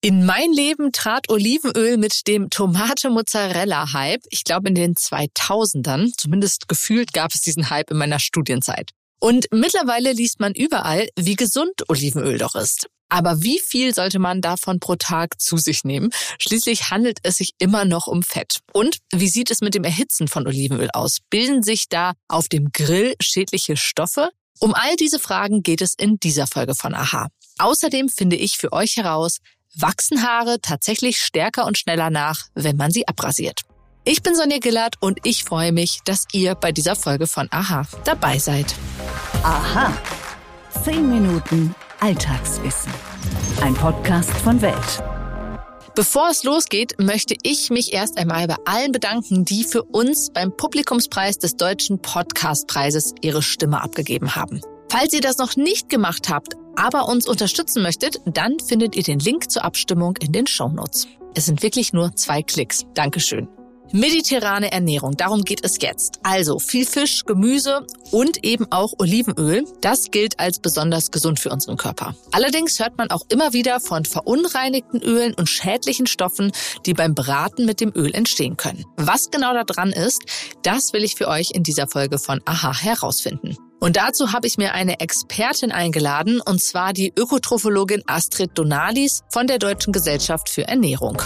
In mein Leben trat Olivenöl mit dem Tomate-Mozzarella-Hype, ich glaube in den 2000ern, zumindest gefühlt gab es diesen Hype in meiner Studienzeit. Und mittlerweile liest man überall, wie gesund Olivenöl doch ist. Aber wie viel sollte man davon pro Tag zu sich nehmen? Schließlich handelt es sich immer noch um Fett. Und wie sieht es mit dem Erhitzen von Olivenöl aus? Bilden sich da auf dem Grill schädliche Stoffe? Um all diese Fragen geht es in dieser Folge von AHA. Außerdem finde ich für euch heraus, wachsen Haare tatsächlich stärker und schneller nach, wenn man sie abrasiert. Ich bin Sonja Gillard und ich freue mich, dass ihr bei dieser Folge von AHA dabei seid. AHA. 10 Minuten Alltagswissen. Ein Podcast von Welt. Bevor es losgeht, möchte ich mich erst einmal bei allen bedanken, die für uns beim Publikumspreis des Deutschen Podcastpreises ihre Stimme abgegeben haben. Falls ihr das noch nicht gemacht habt, aber uns unterstützen möchtet, dann findet ihr den Link zur Abstimmung in den Shownotes. Es sind wirklich nur 2 Klicks. Dankeschön. Mediterrane Ernährung, darum geht es jetzt. Also viel Fisch, Gemüse und eben auch Olivenöl. Das gilt als besonders gesund für unseren Körper. Allerdings hört man auch immer wieder von verunreinigten Ölen und schädlichen Stoffen, die beim Braten mit dem Öl entstehen können. Was genau da dran ist, das will ich für euch in dieser Folge von AHA herausfinden. Und dazu habe ich mir eine Expertin eingeladen, und zwar die Ökotrophologin Astrid Donalis von der Deutschen Gesellschaft für Ernährung.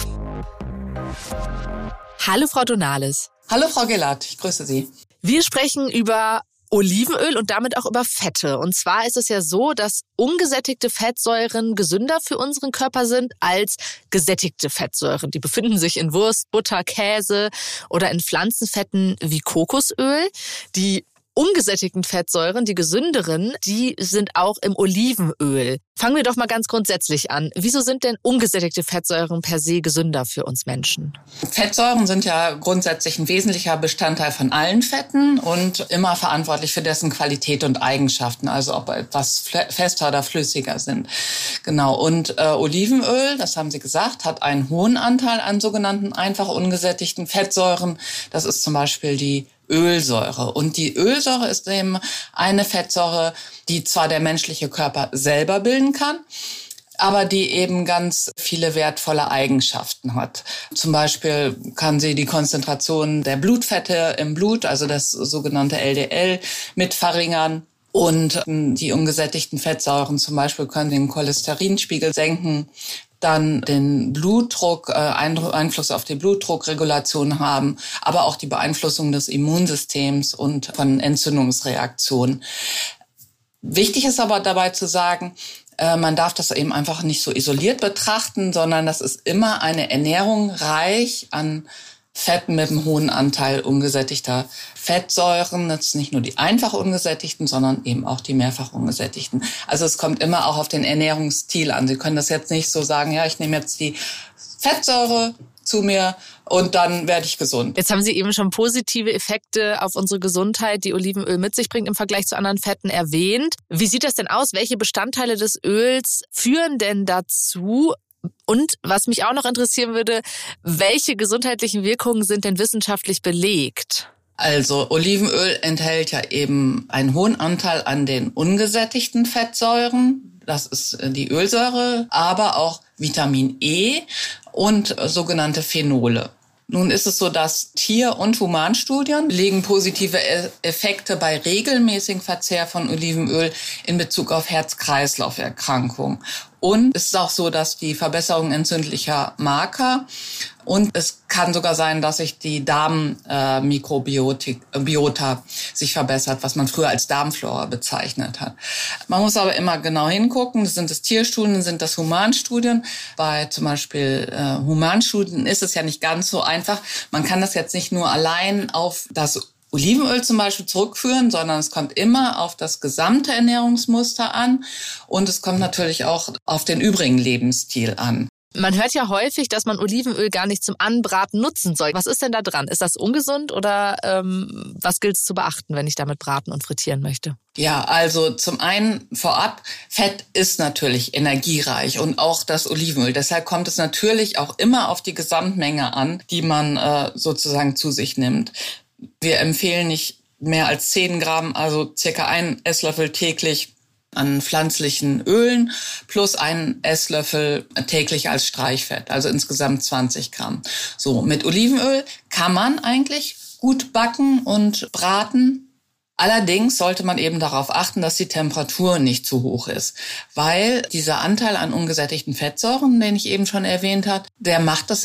Hallo Frau Donalis. Hallo Frau Gillard, ich grüße Sie. Wir sprechen über Olivenöl und damit auch über Fette. Und zwar ist es ja so, dass ungesättigte Fettsäuren gesünder für unseren Körper sind als gesättigte Fettsäuren. Die befinden sich in Wurst, Butter, Käse oder in Pflanzenfetten wie Kokosöl. Die ungesättigten Fettsäuren, die gesünderen, die sind auch im Olivenöl. Fangen wir doch mal ganz grundsätzlich an. Wieso sind denn ungesättigte Fettsäuren per se gesünder für uns Menschen? Fettsäuren sind ja grundsätzlich ein wesentlicher Bestandteil von allen Fetten und immer verantwortlich für dessen Qualität und Eigenschaften, also ob etwas fester oder flüssiger sind. Genau. Und Olivenöl, das haben Sie gesagt, hat einen hohen Anteil an sogenannten einfach ungesättigten Fettsäuren. Das ist zum Beispiel die Ölsäure. Und die Ölsäure ist eben eine Fettsäure, die zwar der menschliche Körper selber bilden kann, aber die eben ganz viele wertvolle Eigenschaften hat. Zum Beispiel kann sie die Konzentration der Blutfette im Blut, also das sogenannte LDL, mit verringern. Und die ungesättigten Fettsäuren zum Beispiel können den Cholesterinspiegel senken, dann den Blutdruck, Einfluss auf die Blutdruckregulation haben, aber auch die Beeinflussung des Immunsystems und von Entzündungsreaktionen. Wichtig ist aber dabei zu sagen, man darf das eben einfach nicht so isoliert betrachten, sondern das ist immer eine Ernährung reich an Fetten mit einem hohen Anteil ungesättigter Fettsäuren. Das ist nicht nur die einfach ungesättigten, sondern eben auch die mehrfach ungesättigten. Also es kommt immer auch auf den Ernährungsstil an. Sie können das jetzt nicht so sagen, ja, ich nehme jetzt die Fettsäure zu mir und dann werde ich gesund. Jetzt haben Sie eben schon positive Effekte auf unsere Gesundheit, die Olivenöl mit sich bringt im Vergleich zu anderen Fetten, erwähnt. Wie sieht das denn aus? Welche Bestandteile des Öls führen denn dazu? Und was mich auch noch interessieren würde, welche gesundheitlichen Wirkungen sind denn wissenschaftlich belegt? Also Olivenöl enthält ja eben einen hohen Anteil an den ungesättigten Fettsäuren. Das ist die Ölsäure, aber auch Vitamin E und sogenannte Phenole. Nun ist es so, dass Tier- und Humanstudien belegen positive Effekte bei regelmäßigem Verzehr von Olivenöl in Bezug auf Herz-Kreislauf-Erkrankungen. Und es ist auch so, dass die Verbesserung entzündlicher Marker und es kann sogar sein, dass sich die Darmmikrobiota sich verbessert, was man früher als Darmflora bezeichnet hat. Man muss aber immer genau hingucken, sind es Tierstudien, sind das Humanstudien. Bei zum Beispiel Humanstudien ist es ja nicht ganz so einfach. Man kann das jetzt nicht nur allein auf das Olivenöl zum Beispiel zurückführen, sondern es kommt immer auf das gesamte Ernährungsmuster an und es kommt natürlich auch auf den übrigen Lebensstil an. Man hört ja häufig, dass man Olivenöl gar nicht zum Anbraten nutzen soll. Was ist denn da dran? Ist das ungesund oder was gilt es zu beachten, wenn ich damit braten und frittieren möchte? Ja, also zum einen vorab, Fett ist natürlich energiereich und auch das Olivenöl. Deshalb kommt es natürlich auch immer auf die Gesamtmenge an, die man sozusagen zu sich nimmt. Wir empfehlen nicht mehr als 10 Gramm, also circa 1 Esslöffel täglich an pflanzlichen Ölen plus einen Esslöffel täglich als Streichfett, also insgesamt 20 Gramm. So, mit Olivenöl kann man eigentlich gut backen und braten. Allerdings sollte man eben darauf achten, dass die Temperatur nicht zu hoch ist, weil dieser Anteil an ungesättigten Fettsäuren, den ich eben schon erwähnt habe, der macht das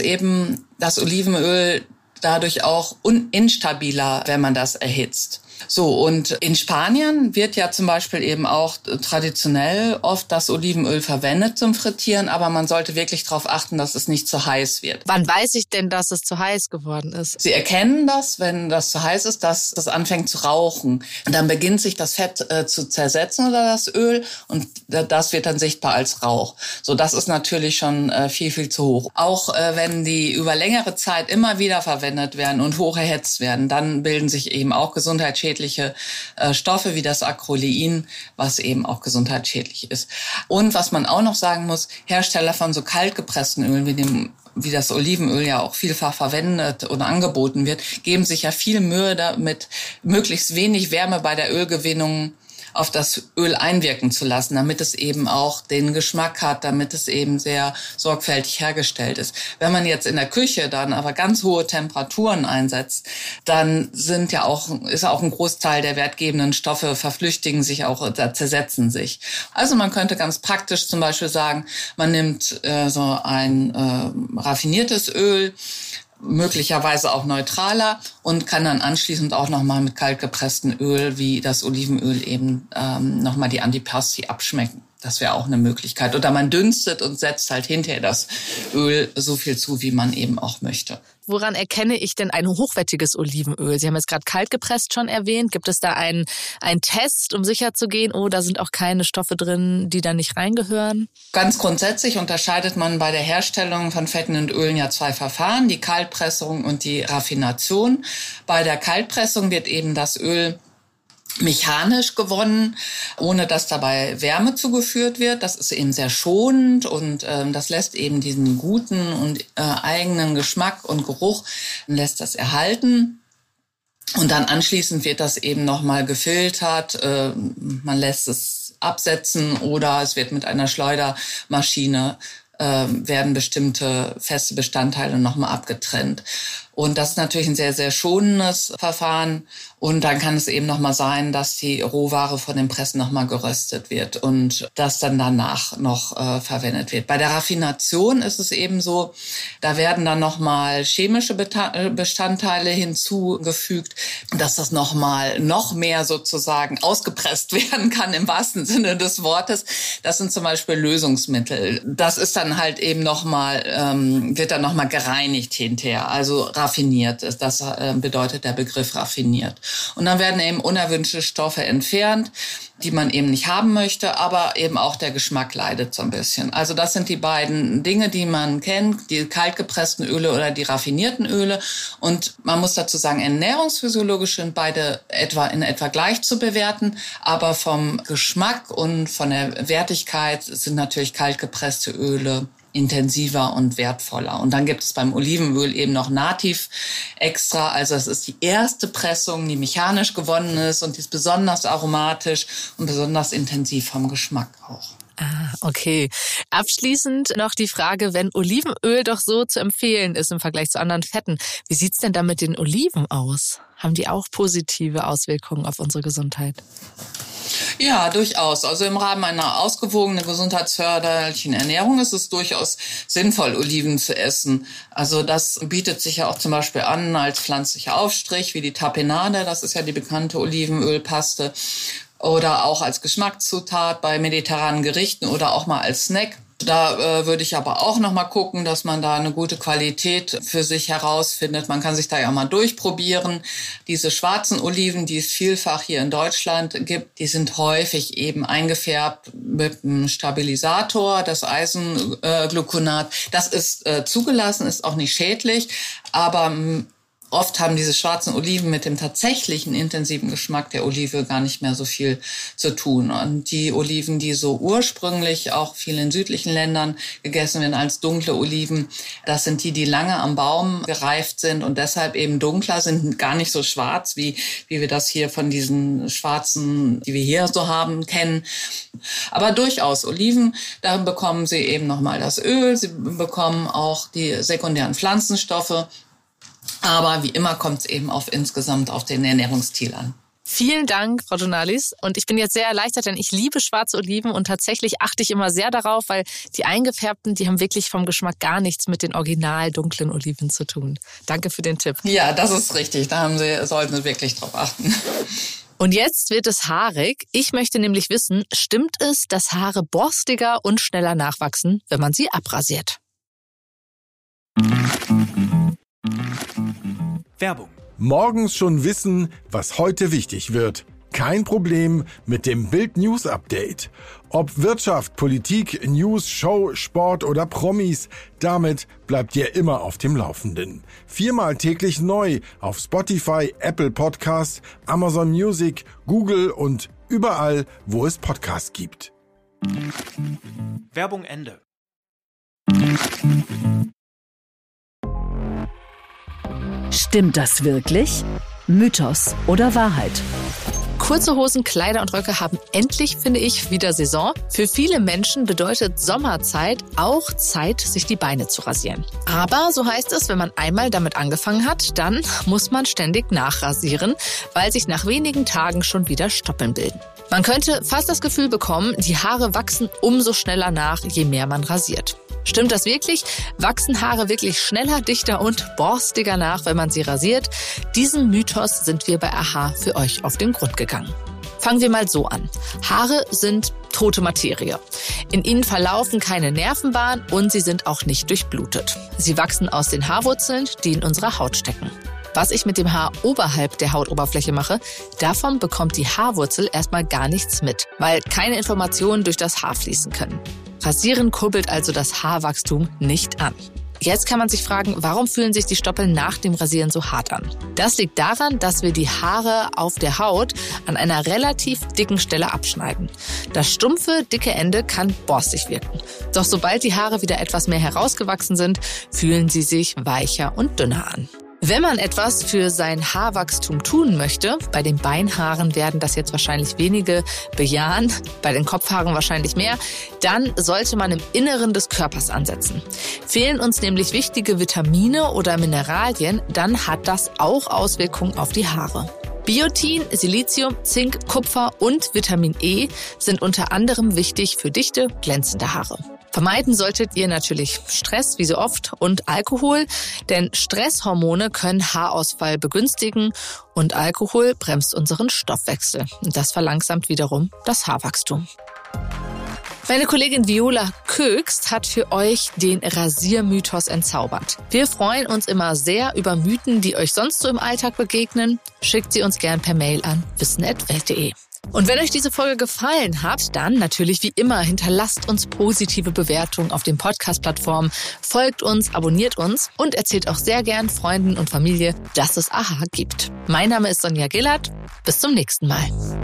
Olivenöl dadurch auch instabiler, wenn man das erhitzt. So, und in Spanien wird ja zum Beispiel eben auch traditionell oft das Olivenöl verwendet zum Frittieren, aber man sollte wirklich darauf achten, dass es nicht zu heiß wird. Wann weiß ich denn, dass es zu heiß geworden ist? Sie erkennen das, wenn das zu heiß ist, dass das anfängt zu rauchen. Und dann beginnt sich das Fett zu zersetzen oder das Öl und das wird dann sichtbar als Rauch. So, das ist natürlich schon viel, viel zu hoch. Auch wenn die über längere Zeit immer wieder verwendet werden und hoch erhitzt werden, dann bilden sich eben auch gesundheitsschädliche Stoffe wie das Acrolein, was eben auch gesundheitsschädlich ist. Und was man auch noch sagen muss, Hersteller von so kaltgepressten Ölen wie das Olivenöl ja auch vielfach verwendet oder angeboten wird, geben sich ja viel Mühe damit, möglichst wenig Wärme bei der Ölgewinnung auf das Öl einwirken zu lassen, damit es eben auch den Geschmack hat, damit es eben sehr sorgfältig hergestellt ist. Wenn man jetzt in der Küche dann aber ganz hohe Temperaturen einsetzt, dann ist auch ein Großteil der wertgebenden Stoffe verflüchtigen sich auch, zersetzen sich. Also man könnte ganz praktisch zum Beispiel sagen, man nimmt so ein raffiniertes Öl, möglicherweise auch neutraler und kann dann anschließend auch nochmal mit kaltgepresstem Öl wie das Olivenöl eben nochmal die Antipasti abschmecken. Das wäre auch eine Möglichkeit. Oder man dünstet und setzt halt hinterher das Öl so viel zu, wie man eben auch möchte. Woran erkenne ich denn ein hochwertiges Olivenöl? Sie haben jetzt gerade kaltgepresst schon erwähnt. Gibt es da einen Test, um sicher zu gehen, da sind auch keine Stoffe drin, die da nicht reingehören? Ganz grundsätzlich unterscheidet man bei der Herstellung von Fetten und Ölen ja 2 Verfahren, die Kaltpressung und die Raffination. Bei der Kaltpressung wird eben das Öl mechanisch gewonnen, ohne dass dabei Wärme zugeführt wird. Das ist eben sehr schonend und das lässt eben diesen guten und eigenen Geschmack und Geruch, lässt das erhalten. Und dann anschließend wird das eben nochmal gefiltert, man lässt es absetzen oder es wird mit einer Schleudermaschine werden bestimmte feste Bestandteile nochmal abgetrennt. Und das ist natürlich ein sehr, sehr schonendes Verfahren. Und dann kann es eben nochmal sein, dass die Rohware von den Pressen nochmal geröstet wird und das dann danach noch verwendet wird. Bei der Raffination ist es eben so, da werden dann nochmal chemische Bestandteile hinzugefügt, dass das noch mehr sozusagen ausgepresst werden kann im wahrsten Sinne des Wortes. Das sind zum Beispiel Lösungsmittel. Das ist dann halt eben wird dann nochmal gereinigt hinterher, also raffiniert. Das bedeutet der Begriff raffiniert. Und dann werden eben unerwünschte Stoffe entfernt, die man eben nicht haben möchte, aber eben auch der Geschmack leidet so ein bisschen. Also das sind die beiden Dinge, die man kennt, die kaltgepressten Öle oder die raffinierten Öle. Und man muss dazu sagen, ernährungsphysiologisch sind beide in etwa gleich zu bewerten, aber vom Geschmack und von der Wertigkeit sind natürlich kaltgepresste Öle intensiver und wertvoller. Und dann gibt es beim Olivenöl eben noch Nativ extra. Also es ist die erste Pressung, die mechanisch gewonnen ist und die ist besonders aromatisch und besonders intensiv vom Geschmack auch. Ah, okay. Abschließend noch die Frage, wenn Olivenöl doch so zu empfehlen ist im Vergleich zu anderen Fetten, wie sieht's denn da mit den Oliven aus? Haben die auch positive Auswirkungen auf unsere Gesundheit? Ja, durchaus. Also im Rahmen einer ausgewogenen, gesundheitsförderlichen Ernährung ist es durchaus sinnvoll, Oliven zu essen. Also das bietet sich ja auch zum Beispiel an als pflanzlicher Aufstrich, wie die Tapenade, das ist ja die bekannte Olivenölpaste, oder auch als Geschmackszutat bei mediterranen Gerichten oder auch mal als Snack. Da würde ich aber auch noch mal gucken, dass man da eine gute Qualität für sich herausfindet. Man kann sich da ja mal durchprobieren. Diese schwarzen Oliven, die es vielfach hier in Deutschland gibt, die sind häufig eben eingefärbt mit einem Stabilisator, das Eisengluconat. Das ist zugelassen, ist auch nicht schädlich, aber Oft haben diese schwarzen Oliven mit dem tatsächlichen intensiven Geschmack der Olive gar nicht mehr so viel zu tun. Und die Oliven, die so ursprünglich auch viel in südlichen Ländern gegessen werden als dunkle Oliven, das sind die lange am Baum gereift sind und deshalb eben dunkler sind, gar nicht so schwarz, wie wir das hier von diesen schwarzen, die wir hier so haben, kennen. Aber durchaus Oliven, da bekommen sie eben nochmal das Öl, sie bekommen auch die sekundären Pflanzenstoffe. Aber wie immer kommt es eben insgesamt auf den Ernährungsstil an. Vielen Dank, Frau Journalis. Und ich bin jetzt sehr erleichtert, denn ich liebe schwarze Oliven und tatsächlich achte ich immer sehr darauf, weil die eingefärbten, die haben wirklich vom Geschmack gar nichts mit den original dunklen Oliven zu tun. Danke für den Tipp. Ja, das ist richtig. Sollten Sie wirklich drauf achten. Und jetzt wird es haarig. Ich möchte nämlich wissen, stimmt es, dass Haare borstiger und schneller nachwachsen, wenn man sie abrasiert? Werbung. Morgens schon wissen, was heute wichtig wird. Kein Problem mit dem Bild News Update. Ob Wirtschaft, Politik, News, Show, Sport oder Promis, damit bleibt ihr immer auf dem Laufenden. 4-mal täglich neu auf Spotify, Apple Podcasts, Amazon Music, Google und überall, wo es Podcasts gibt. Werbung Ende. Stimmt das wirklich? Mythos oder Wahrheit? Kurze Hosen, Kleider und Röcke haben endlich, finde ich, wieder Saison. Für viele Menschen bedeutet Sommerzeit auch Zeit, sich die Beine zu rasieren. Aber, so heißt es, wenn man einmal damit angefangen hat, dann muss man ständig nachrasieren, weil sich nach wenigen Tagen schon wieder Stoppeln bilden. Man könnte fast das Gefühl bekommen, die Haare wachsen umso schneller nach, je mehr man rasiert. Stimmt das wirklich? Wachsen Haare wirklich schneller, dichter und borstiger nach, wenn man sie rasiert? Diesem Mythos sind wir bei AHA für euch auf den Grund gegangen. Fangen wir mal so an. Haare sind tote Materie. In ihnen verlaufen keine Nervenbahnen und sie sind auch nicht durchblutet. Sie wachsen aus den Haarwurzeln, die in unserer Haut stecken. Was ich mit dem Haar oberhalb der Hautoberfläche mache, davon bekommt die Haarwurzel erstmal gar nichts mit, weil keine Informationen durch das Haar fließen können. Rasieren kurbelt also das Haarwachstum nicht an. Jetzt kann man sich fragen, warum fühlen sich die Stoppeln nach dem Rasieren so hart an? Das liegt daran, dass wir die Haare auf der Haut an einer relativ dicken Stelle abschneiden. Das stumpfe, dicke Ende kann borstig wirken. Doch sobald die Haare wieder etwas mehr herausgewachsen sind, fühlen sie sich weicher und dünner an. Wenn man etwas für sein Haarwachstum tun möchte, bei den Beinhaaren werden das jetzt wahrscheinlich wenige bejahen, bei den Kopfhaaren wahrscheinlich mehr, dann sollte man im Inneren des Körpers ansetzen. Fehlen uns nämlich wichtige Vitamine oder Mineralien, dann hat das auch Auswirkungen auf die Haare. Biotin, Silizium, Zink, Kupfer und Vitamin E sind unter anderem wichtig für dichte, glänzende Haare. Vermeiden solltet ihr natürlich Stress, wie so oft, und Alkohol, denn Stresshormone können Haarausfall begünstigen und Alkohol bremst unseren Stoffwechsel. Und das verlangsamt wiederum das Haarwachstum. Meine Kollegin Viola Kökst hat für euch den Rasiermythos entzaubert. Wir freuen uns immer sehr über Mythen, die euch sonst so im Alltag begegnen. Schickt sie uns gern per Mail an wissen@welt.de. Und wenn euch diese Folge gefallen hat, dann natürlich wie immer hinterlasst uns positive Bewertungen auf den Podcast-Plattformen, folgt uns, abonniert uns und erzählt auch sehr gern Freunden und Familie, dass es AHA gibt. Mein Name ist Sonja Gillert. Bis zum nächsten Mal.